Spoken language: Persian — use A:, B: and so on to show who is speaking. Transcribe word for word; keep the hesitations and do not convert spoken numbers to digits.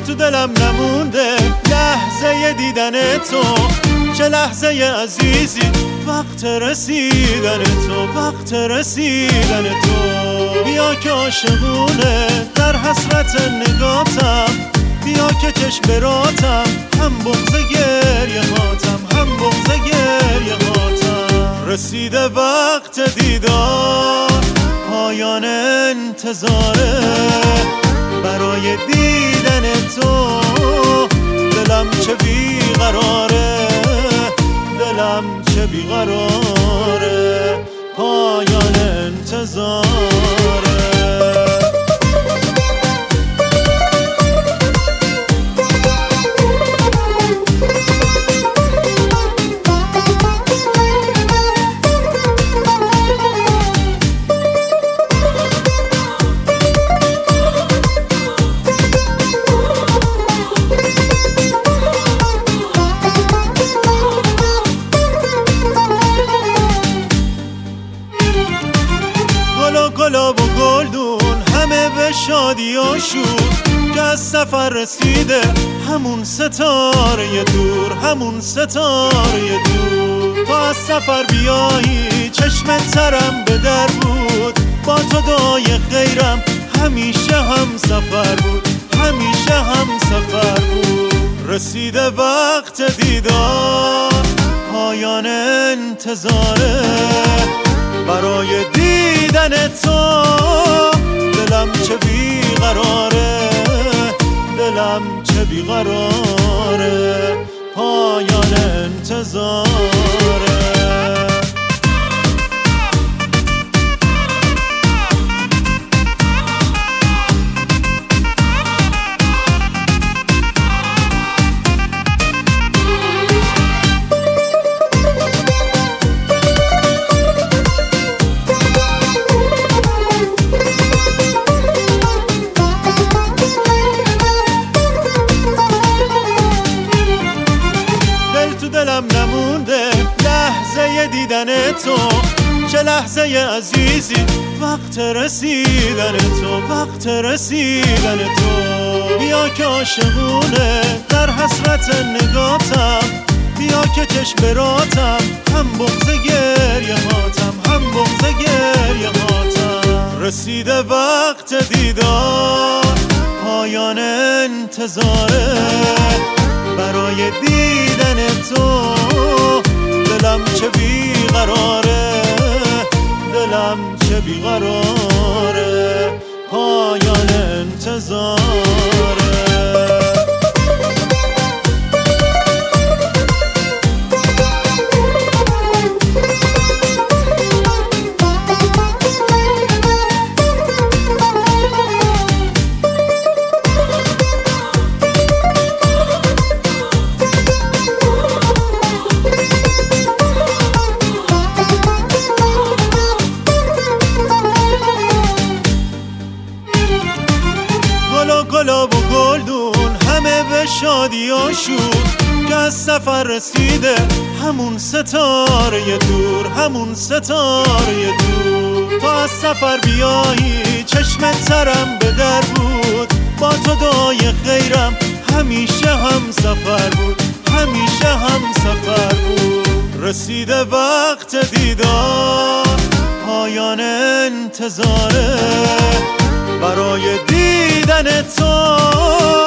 A: تو دلم نمونده لحظه دیدن تو، چه لحظه عزیزی وقت رسیدن تو، وقت رسیدن تو. بیا که عاشقونه در حسرت نگاتم، بیا که چشم براتم، هم بغض گریه هاتم، هم بغض گریه هاتم. رسیده وقت دیدار، پایان انتظاره، برای دیدن تو دلم چه بیقراره، دلم چه بیقراره، پایان انتظاره. گلاب و گلدون همه به شادی و شور، که از سفر رسیده همون ستاره دور، همون ستاره دور. تو از سفر بیایی چشم ترم به در بود، با تو دعای خیرم همیشه هم سفر بود، همیشه هم سفر بود. رسیده وقت دیدار، پایان انتظاره، برای دیدن تو دلم چه بیقراره، دلم چه بیقراره، پایان انتظاره. دلم نمونده لحظه دیدن تو، چه لحظه عزیزی وقت رسیدن تو، وقت رسیدن تو. بیا که عاشقونه در حسرت نگاتم، بیا که چشم براتم، هم بغض گریه هاتم، هم بغض گریه هاتم. رسیده وقت دیدار، پایان انتظاره، برای دیدن تو دلم چه بیقراره، دلم چه بیقراره، پایان انتظاره. گلاب و گلدون همه به شادی و شور، که از سفر رسیده همون ستاره دور، همون ستاره دور. تو از سفر بیایی چشم ترم به در بود، با تو دعای خیرم همیشه هم سفر بود، همیشه هم سفر بود. رسیده وقت دیدار، پایان انتظاره، برای دیدن تو